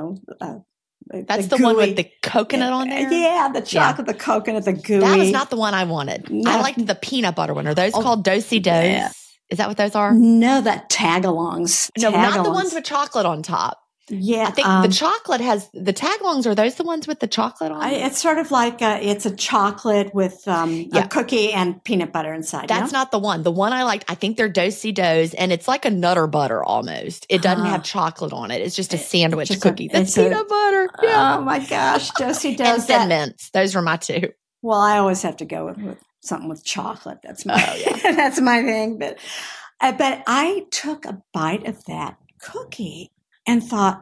that's the one with the coconut on there? Yeah, the chocolate, the coconut, the gooey. That was not the one I wanted. No. I liked the peanut butter one. Are those called Do-si-dos? Yeah. Is that what those are? No, that tagalongs. No, not the ones with chocolate on top. Yeah. I think the chocolate has, the tagalongs, are those the ones with the chocolate on it? It's sort of like it's a chocolate with a cookie and peanut butter inside. That's not the one. The one I liked, I think they're Do-si-dos, and it's like a Nutter Butter almost. It doesn't have chocolate on it. It's just a sandwich cookie. That's peanut butter. Yeah. Oh my gosh, Do-si-dos. And Thin Mints. Those were my two. Well, I always have to go with something with chocolate. That's my that's my thing. But I took a bite of that cookie and thought,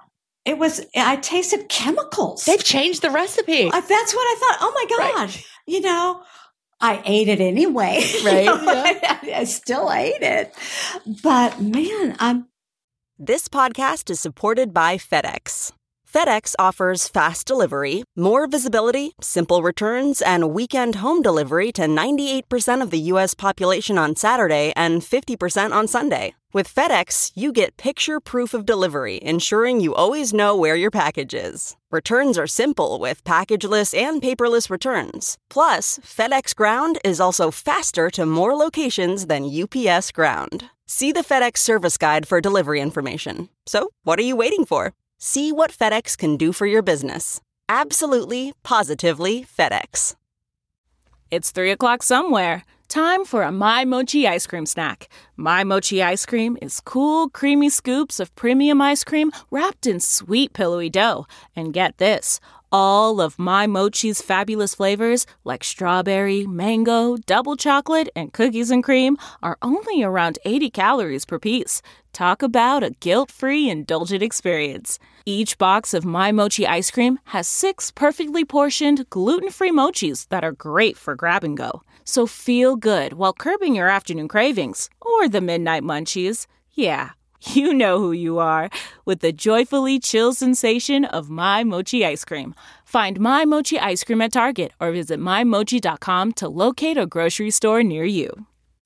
I tasted chemicals. They've changed the recipe. That's what I thought. Oh my gosh. Right. I ate it anyway. Right. Yeah. I still ate it. But man, This podcast is supported by FedEx. FedEx offers fast delivery, more visibility, simple returns, and weekend home delivery to 98% of the U.S. population on Saturday and 50% on Sunday. With FedEx, you get picture proof of delivery, ensuring you always know where your package is. Returns are simple with packageless and paperless returns. Plus, FedEx Ground is also faster to more locations than UPS Ground. See the FedEx service guide for delivery information. So, what are you waiting for? See what FedEx can do for your business. Absolutely, positively FedEx. It's 3 o'clock somewhere. Time for a My Mochi ice cream snack. My Mochi ice cream is cool, creamy scoops of premium ice cream wrapped in sweet, pillowy dough. And get this, all of My Mochi's fabulous flavors, like strawberry, mango, double chocolate, and cookies and cream, are only around 80 calories per piece. Talk about a guilt-free, indulgent experience. Each box of My Mochi ice cream has 6 perfectly portioned, gluten-free mochis that are great for grab and go. So feel good while curbing your afternoon cravings, or the midnight munchies. Yeah, you know who you are, with the joyfully chill sensation of My Mochi ice cream. Find My Mochi ice cream at Target or visit mymochi.com to locate a grocery store near you.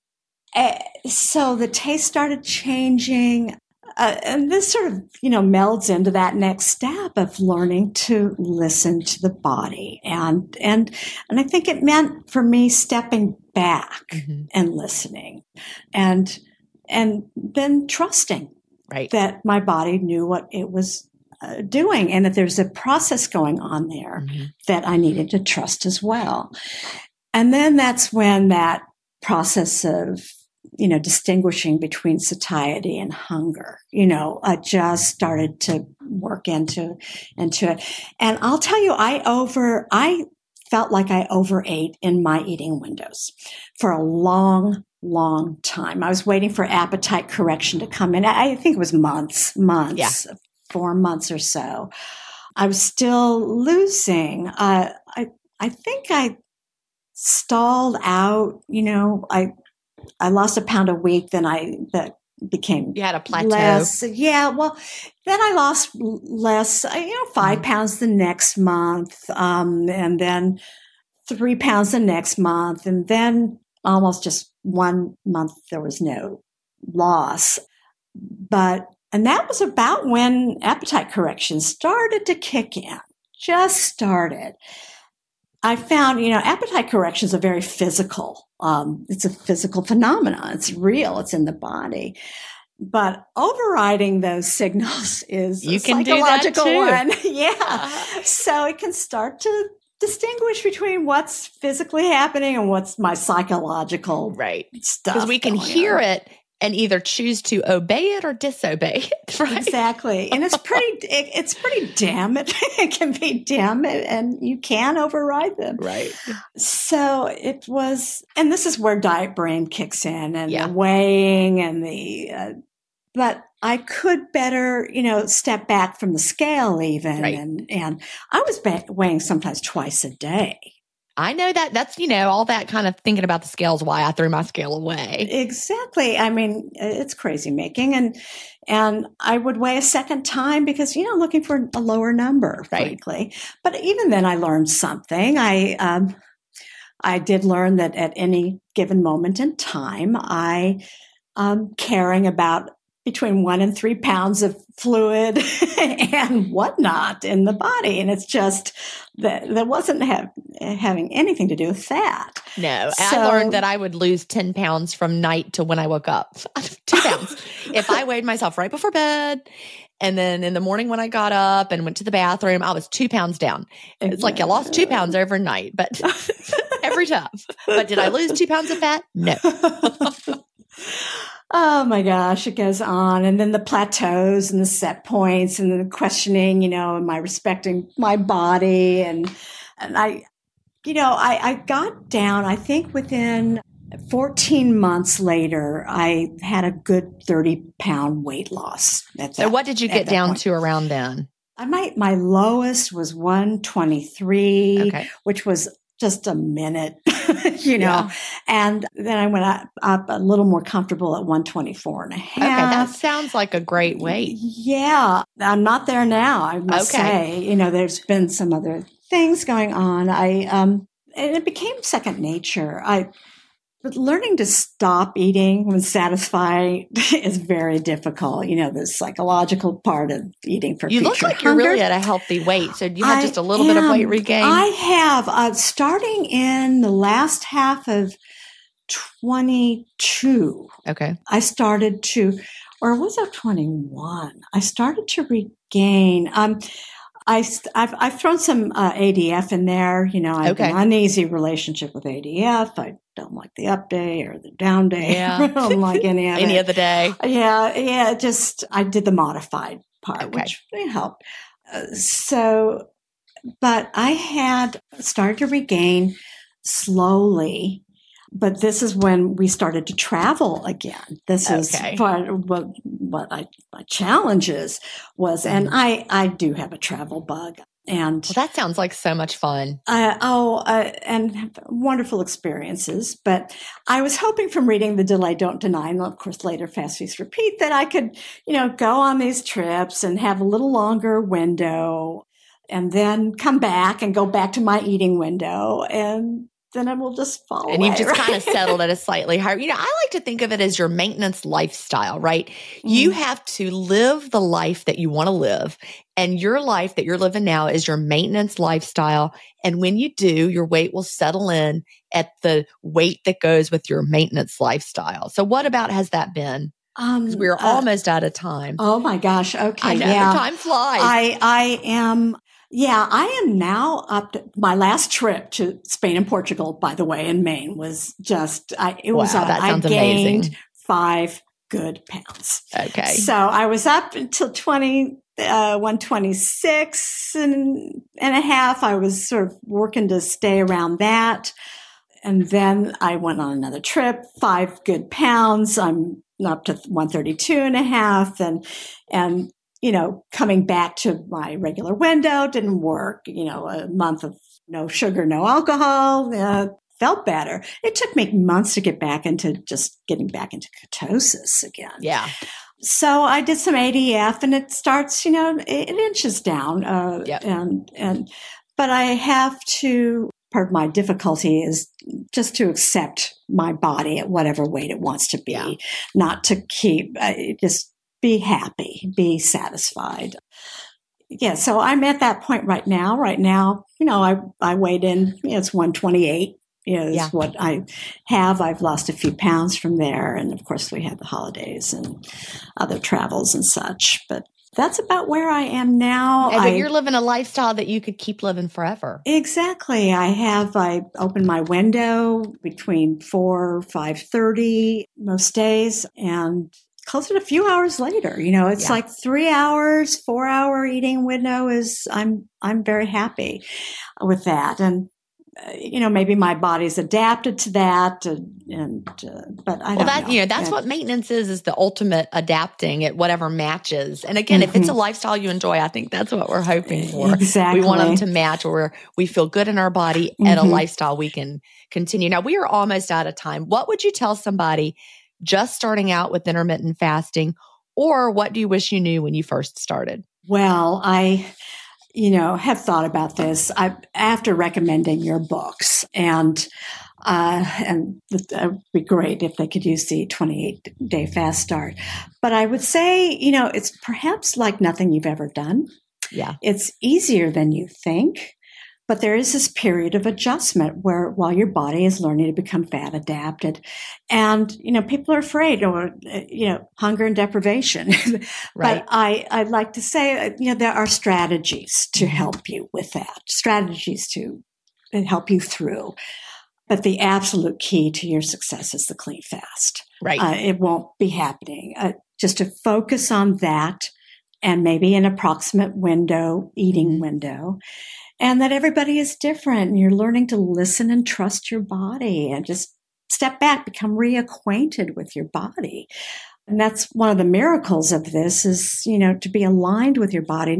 So the taste started changing. And this sort of, melds into that next step of learning to listen to the body. And I think it meant for me stepping back and listening and then trusting that my body knew what it was doing and that there's a process going on there that I needed to trust as well. And then that's when that process of distinguishing between satiety and hunger, I just started to work into it. And I'll tell you, I felt like I overate in my eating windows for a long time. I was waiting for appetite correction to come in. I think it was months, 4 months or so. I was still losing. I think I stalled out, I lost a pound a week, then that became you had a plateau. Less. Yeah, well, then I lost less, 5 pounds the next month, and then 3 pounds the next month, and then almost just 1 month there was no loss. And that was about when appetite correction started to kick in, just started. I found, appetite correction is a very physical, it's a physical phenomenon. It's real. It's in the body. But overriding those signals is a psychological one. Yeah. So it can start to distinguish between what's physically happening and what's my psychological stuff. Because we can hear it and either choose to obey it or disobey it, right? Exactly. And it's pretty damn it. It can be damn it, and you can override them. Right. So it was, and this is where diet brain kicks in and the weighing and but I could better, step back from the scale even. And I was weighing sometimes twice a day. I know that. That's, all that kind of thinking about the scale is why I threw my scale away. Exactly. I mean, it's crazy making. And I would weigh a second time because, looking for a lower number, frankly. But even then I learned something. I did learn that at any given moment in time, I carrying about between 1 and 3 pounds of fluid and whatnot in the body. And it's just that wasn't having anything to do with that. No. So, I learned that I would lose 10 pounds from night to when I woke up. 2 pounds. If I weighed myself right before bed, and then in the morning when I got up and went to the bathroom, I was 2 pounds down. It's like you lost 2 pounds overnight, but every time. But did I lose 2 pounds of fat? No. Oh my gosh, it goes on. And then the plateaus and the set points and the questioning, am I respecting my body? And I got down, I think within 14 months later, I had a good 30-pound weight loss. So what did you get down to around then? My lowest was 123, Okay. which was just a minute, Yeah. And then I went up a little more comfortable at 124 and a half. Okay, that sounds like a great weight. Yeah. I'm not there now, I must say. There's been some other things going on. And it became second nature. But learning to stop eating when satisfied is very difficult. The psychological part of eating for You future look like hunger. you're really at a healthy weight. So you had just a little bit of weight regain? I have. Starting in the last half of 22. Okay. I started to, or was it 21? I started to regain. I've thrown some ADF in there. I have an uneasy relationship with ADF. I don't like the up day or the down day. Yeah. I don't like any of it. Any other day. Yeah. I did the modified part, which helped. But I had started to regain slowly. But this is when we started to travel again. This is part of what my challenges was. And I do have a travel bug. And that sounds like so much fun. And wonderful experiences. But I was hoping from reading The Delay, Don't Deny, and of course later Fast, Feast, Repeat, that I could, go on these trips and have a little longer window and then come back and go back to my eating window, and then it will just fall away. And you've just kind of settled at a slightly higher. I like to think of it as your maintenance lifestyle, right? You have to live the life that you want to live. And your life that you're living now is your maintenance lifestyle. And when you do, your weight will settle in at the weight that goes with your maintenance lifestyle. So what about has that been? Because we're almost out of time. Oh my gosh. Okay. I know, time flies. I am now up to my last trip to Spain and Portugal, by the way, in Maine was just, I gained amazing. 5 good pounds. Okay. So I was up until 126 and a half. I was sort of working to stay around that. And then I went on another trip, 5 good pounds. I'm up to 132 and a half. And coming back to my regular window didn't work. A month of no sugar, no alcohol, felt better. It took me months to get back into getting back into ketosis again. Yeah. So I did some ADF, and it starts, it inches down. But I have to, part of my difficulty is just to accept my body at whatever weight it wants to be, not to keep, just be happy, be satisfied. Yeah, so I'm at that point right now. Right now, I weighed in, it's 128 is what I have. I've lost a few pounds from there. And of course, we had the holidays and other travels and such. But that's about where I am now. But you're living a lifestyle that you could keep living forever. Exactly. I open my window between 4, 5:30 most days, and close it a few hours later. It's like 3 hours, 4 hour eating window I'm very happy with that. And, maybe my body's adapted to that. But I don't know. That's what maintenance is the ultimate adapting at whatever matches. And again, if it's a lifestyle you enjoy, I think that's what we're hoping for. Exactly. We want them to match where we feel good in our body and a lifestyle we can continue. Now, we are almost out of time. What would you tell somebody just starting out with intermittent fasting, or what do you wish you knew when you first started? Well, I have thought about this after recommending your books, and it would be great if they could use the 28-day fast start. But I would say, it's perhaps like nothing you've ever done. Yeah. It's easier than you think. But there is this period of adjustment while your body is learning to become fat adapted. And, people are afraid or, hunger and deprivation. Right. But I'd like to say, there are strategies to help you with that, strategies to help you through. But the absolute key to your success is the clean fast. Right. It won't be happening. Just to focus on that and maybe an approximate eating window. And that everybody is different, and you're learning to listen and trust your body and just step back, become reacquainted with your body. And that's one of the miracles of this is, to be aligned with your body, not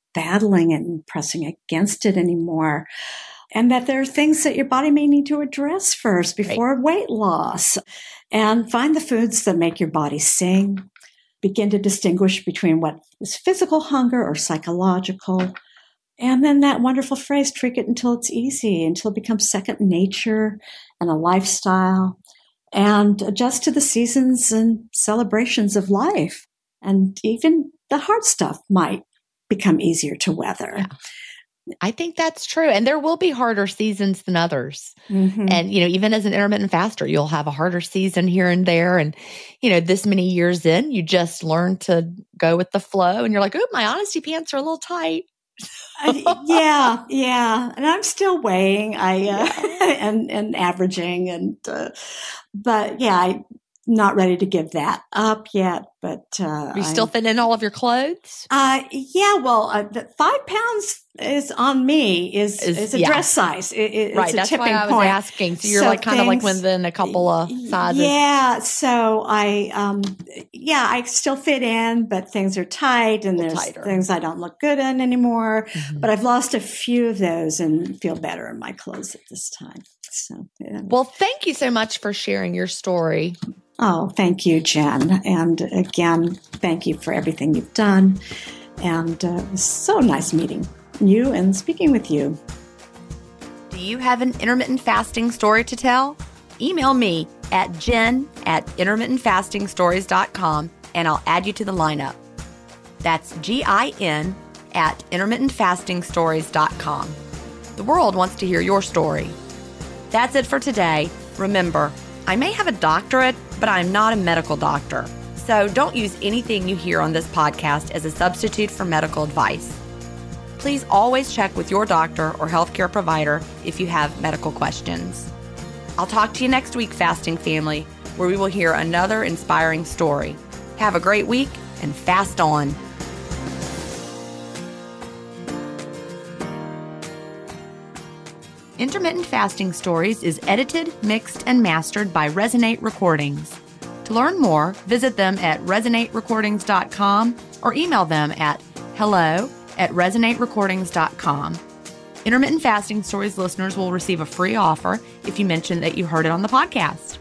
battling and pressing against it anymore. And that there are things that your body may need to address first before weight loss. And find the foods that make your body sing. Begin to distinguish between what is physical hunger or psychological. And then that wonderful phrase, trick it until it's easy, until it becomes second nature and a lifestyle. And adjust to the seasons and celebrations of life. And even the hard stuff might become easier to weather. Yeah. I think that's true. And there will be harder seasons than others. Mm-hmm. And, even as an intermittent faster, you'll have a harder season here and there. And, this many years in, you just learn to go with the flow. And you're like, oh, my honesty pants are a little tight. Yeah. And I'm still weighing, and averaging, but yeah, I'm not ready to give that up yet. But are you still fitting in all of your clothes? Yeah. Well, the 5 pounds is on me is a dress size. It's right. That's why I was asking. So you're kind of like within a couple of sizes. Yeah. So I still fit in, but things are tight and there's tighter things I don't look good in anymore. Mm-hmm. But I've lost a few of those and feel better in my clothes at this time. So, yeah. Well, thank you so much for sharing your story. Oh, thank you, Jen. And again, thank you for everything you've done. And it was so nice meeting you and speaking with you. Do you have an intermittent fasting story to tell? Email me at jen@intermittentfastingstories.com and I'll add you to the lineup. That's GIN@intermittentfastingstories.com. The world wants to hear your story. That's it for today. Remember, I may have a doctorate, but I'm not a medical doctor. So don't use anything you hear on this podcast as a substitute for medical advice. Please always check with your doctor or healthcare provider if you have medical questions. I'll talk to you next week, Fasting Family, where we will hear another inspiring story. Have a great week and fast on. Intermittent Fasting Stories is edited, mixed, and mastered by Resonate Recordings. To learn more, visit them at resonaterecordings.com or email them at hello@resonaterecordings.com. Intermittent Fasting Stories listeners will receive a free offer if you mention that you heard it on the podcast.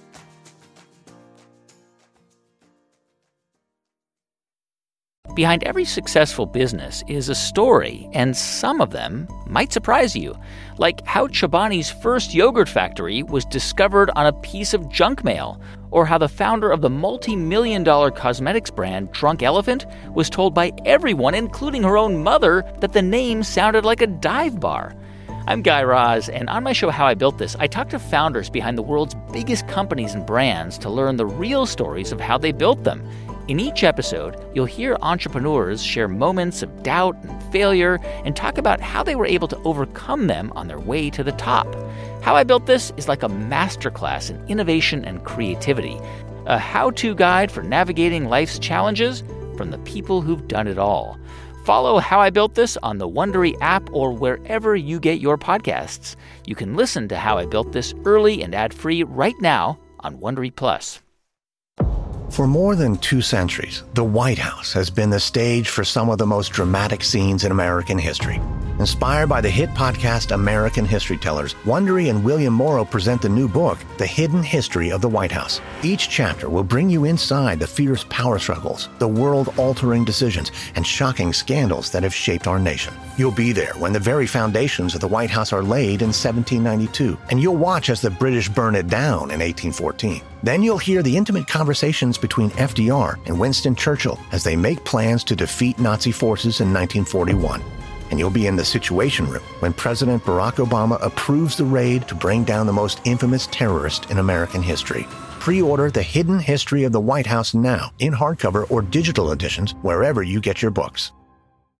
Behind every successful business is a story, and some of them might surprise you. Like how Chobani's first yogurt factory was discovered on a piece of junk mail, or how the founder of the multi-million-dollar cosmetics brand Drunk Elephant was told by everyone, including her own mother, that the name sounded like a dive bar. I'm Guy Raz, and on my show How I Built This, I talk to founders behind the world's biggest companies and brands to learn the real stories of how they built them. In each episode, you'll hear entrepreneurs share moments of doubt and failure and talk about how they were able to overcome them on their way to the top. How I Built This is like a masterclass in innovation and creativity, a how-to guide for navigating life's challenges from the people who've done it all. Follow How I Built This on the Wondery app or wherever you get your podcasts. You can listen to How I Built This early and ad-free right now on Wondery Plus. For more than 2 centuries, the White House has been the stage for some of the most dramatic scenes in American history. Inspired by the hit podcast American History Tellers, Wondery and William Morrow present the new book, The Hidden History of the White House. Each chapter will bring you inside the fierce power struggles, the world-altering decisions, and shocking scandals that have shaped our nation. You'll be there when the very foundations of the White House are laid in 1792, and you'll watch as the British burn it down in 1814. Then you'll hear the intimate conversations between FDR and Winston Churchill as they make plans to defeat Nazi forces in 1941. And you'll be in the Situation Room when President Barack Obama approves the raid to bring down the most infamous terrorist in American history. Pre-order The Hidden History of the White House now in hardcover or digital editions wherever you get your books.